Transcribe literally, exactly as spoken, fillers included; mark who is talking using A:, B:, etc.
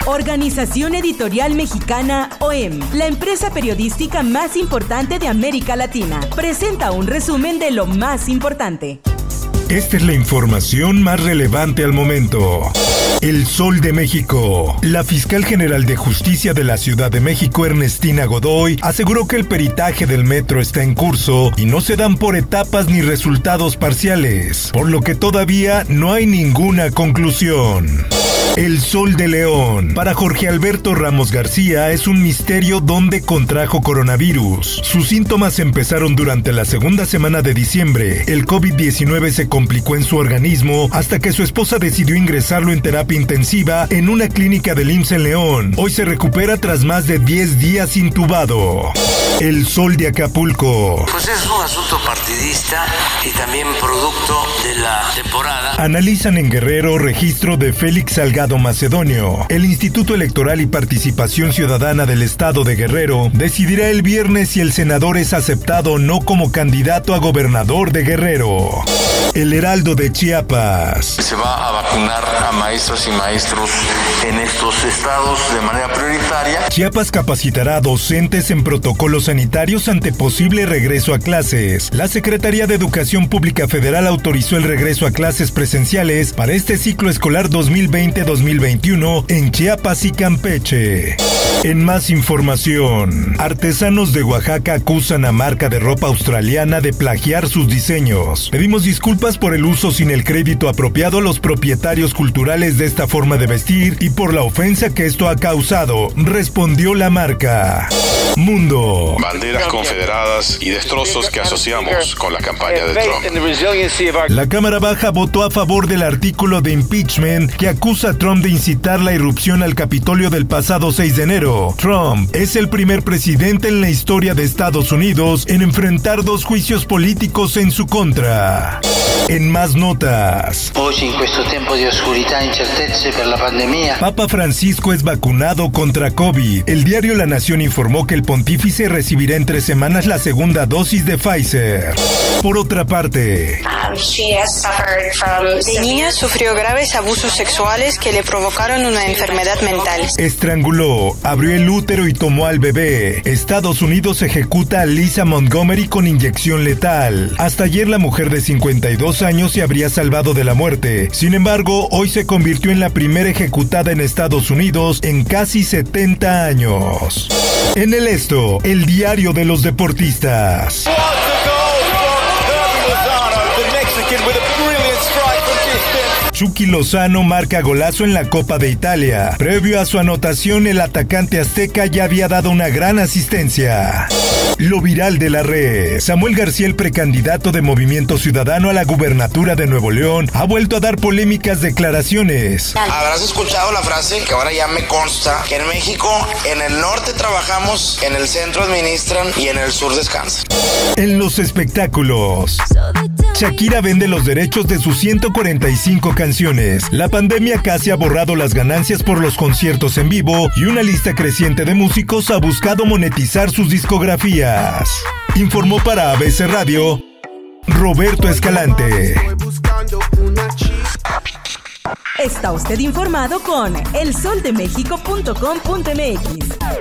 A: Organización Editorial Mexicana O E M, la empresa periodística más importante de América Latina, presenta un resumen de lo más importante.
B: Esta es la información más relevante al momento. El Sol de México. La fiscal general de justicia de la Ciudad de México, Ernestina Godoy, aseguró que el peritaje del metro está en curso y no se dan por etapas ni resultados parciales, por lo que todavía no hay ninguna conclusión. El Sol de León. Para Jorge Alberto Ramos García es un misterio dónde contrajo coronavirus. Sus síntomas empezaron durante la segunda semana de diciembre. El covid diecinueve se complicó en su organismo hasta que su esposa decidió ingresarlo en terapia intensiva en una clínica del I M S S en León. Hoy se recupera tras más de diez días intubado. El Sol de Acapulco.
C: Pues es un asunto partidista y también producto de la temporada.
B: Analizan en Guerrero registro de Félix Salgado Macedonio. El Instituto Electoral y Participación Ciudadana del Estado de Guerrero decidirá el viernes si el senador es aceptado o no como candidato a gobernador de Guerrero. El Heraldo de Chiapas.
D: Se va a vacunar a maestros y maestros en estos estados de manera prioritaria.
B: Chiapas capacitará a docentes en protocolos sanitarios ante posible regreso a clases. La Secretaría de Educación Pública Federal autorizó el regreso a clases presenciales para este ciclo escolar dos mil veinte dos mil veintiuno en Chiapas y Campeche. En más información, artesanos de Oaxaca acusan a marca de ropa australiana de plagiar sus diseños. Pedimos disculpas por el uso sin el crédito apropiado a los propietarios culturales de esta forma de vestir y por la ofensa que esto ha causado, respondió la marca. Mundo.
E: Banderas confederadas y destrozos que asociamos con la campaña de Trump.
B: La Cámara Baja votó a favor del artículo de impeachment que acusa a Trump de incitar la irrupción al Capitolio del pasado seis de enero. Trump es el primer presidente en la historia de Estados Unidos en enfrentar dos juicios políticos en su contra. En más notas.
F: Oggi in questo tempo di oscurità e incertezze per la pandemia.
B: Papa Francisco es vacunado contra COVID. El diario La Nación informó que el pontífice recibirá en tres semanas la segunda dosis de Pfizer. Por otra parte,
G: de niña sufrió graves abusos sexuales que le provocaron una enfermedad mental.
B: Estranguló, abrió el útero y tomó al bebé. Estados Unidos ejecuta a Lisa Montgomery con inyección letal. Hasta ayer la mujer de cincuenta y dos años se habría salvado de la muerte. Sin embargo, hoy se convirtió en la primera ejecutada en Estados Unidos en casi setenta años. En el esto, el diario de los deportistas. Chucky Lozano marca golazo en la Copa de Italia. Previo a su anotación, el atacante azteca ya había dado una gran asistencia. Lo viral de la red. Samuel García, el precandidato de Movimiento Ciudadano a la gubernatura de Nuevo León, ha vuelto a dar polémicas declaraciones.
H: Habrás escuchado la frase que ahora ya me consta, que en México, en el norte trabajamos, en el centro administran y en el sur descansan.
B: En los espectáculos. Shakira vende los derechos de sus ciento cuarenta y cinco canciones. La pandemia casi ha borrado las ganancias por los conciertos en vivo y una lista creciente de músicos ha buscado monetizar sus discografías. Informó para A B C Radio, Roberto Escalante.
A: Está usted informado con el sol de méxico punto com punto m x.